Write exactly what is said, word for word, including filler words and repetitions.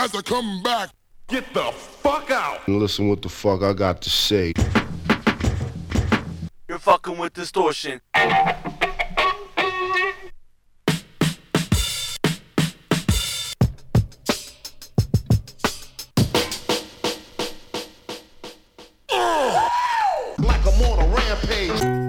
guys are coming back. Get the fuck out. And listen what the fuck I got to say. You're fucking with Distortion. Like I'm on a rampage.